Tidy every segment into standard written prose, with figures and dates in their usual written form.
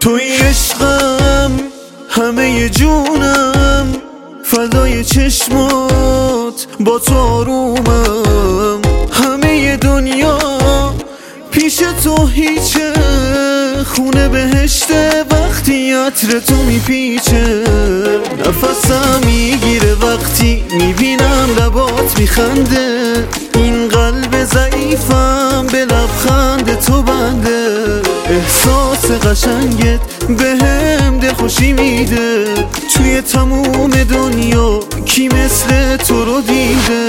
توی عشقم همه جونم، فدای چشمات با تو آرومم. همه دنیا پیش تو هیچه، خونه بهشته وقتی عطر تو میپیچه. نفسم میگیره وقتی میبینم لبات میخنده، این قلب ضعیفم به لبخند تو بنده. احساس قشنگت بهم دلخوشی میده، توی تموم دنیا کی مثل تو رو دیده.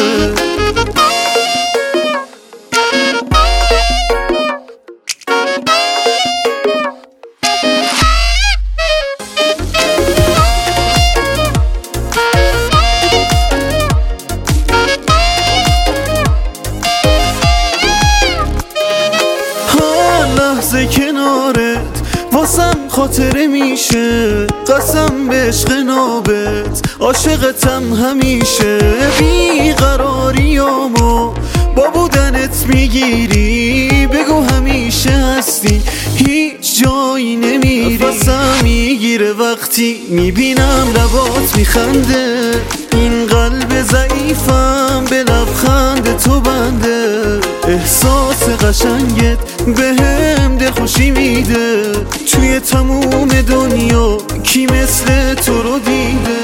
لحظه کنارت واسم خاطره میشه، قسم به عشق نابت عاشقتم همیشه. بیقراریامو با بودنت میگیری، بگو همیشه هستی هیچ جایی نمیری. نفسم میگیره وقتی میبینم لبات میخنده، این قلب ضعیفم به لبخند تو بنده. احساس قشنگت بهم دلخوشی میده، توی تموم دنیا کی مثل تو رو دیده.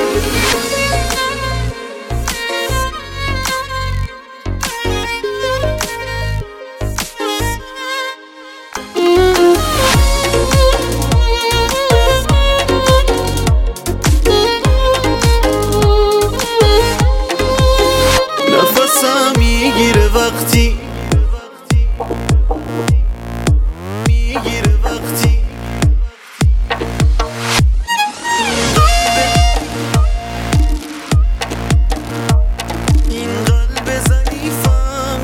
نفسم میگیره وقتی این قلب ضعیفم،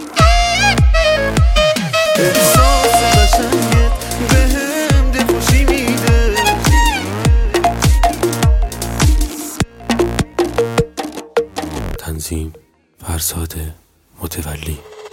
احساس قشنگت بهم دلخوشی میده. تنظیم فرزاد متولی.